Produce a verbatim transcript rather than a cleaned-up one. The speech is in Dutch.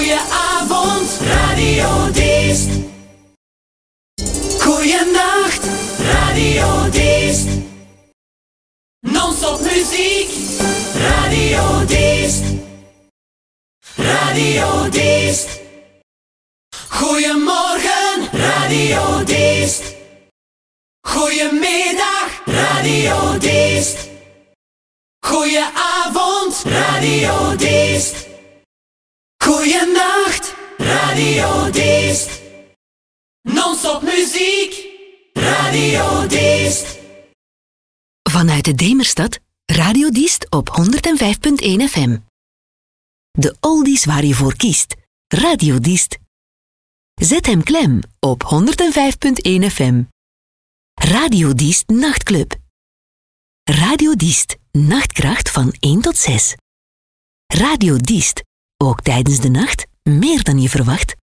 Goedenavond, Radio Diest. Goeienacht, Radio Diest. Non-stop muziek, Radio Diest. Radio Diest. Goedemorgen, Radio Diest. Goedemiddag, Radio Diest. Goedenavond, Radio Diest. Goeienacht, Radio Diest. Non-stop muziek, Radio Diest. Vanuit de Demerstad, Radio Diest op honderdvijf komma één F M. De oldies waar je voor kiest. Radio Diest. Zet hem klem op honderdvijf komma één F M. Radio Diest Nachtclub. Radio Diest, nachtkracht van één tot zes. Radio Diest, ook tijdens de nacht meer dan je verwacht.